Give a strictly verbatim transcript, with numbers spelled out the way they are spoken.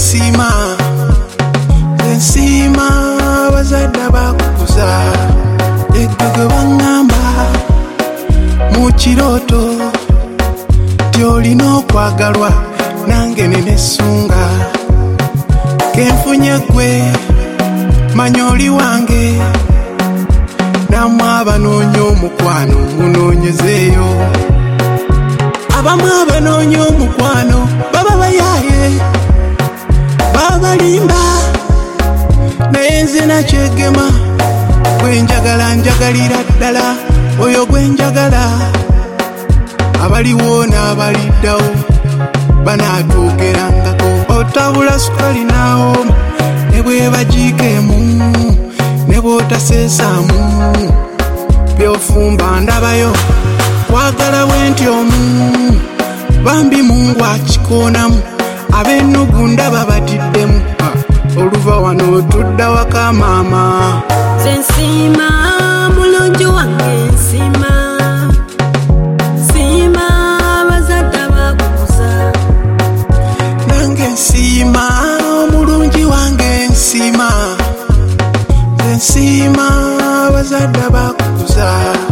nsima nsima bazadde bakukuza eggege baŋŋamba mu kirooto tyolina okwagalwa nange nene essunga kenfunye gwe manya oli wange namwe abanoonya omukwano munoonyezeeyo abamu abanoonya omukwano baba bayaaye babalimba naye nze nakyegema gwenjagala njagalira ddala oyo gwenjagala abaliwo n'abaliddawo banaatwogerangako otabula sukali naawoma ne bwebagiikeemu ne bw'otaseesaamu byofumba ndabayo kwagala bwentyomu bambi mungu akikoonamu ab'ennugu ndaba batiddemu oluva wano tudda waka maama nze nsiima mulungi wange nsiima nsiima bazadde bakukuza nange nsiima mulungi wange nsiima nsiima bazadde bakukuza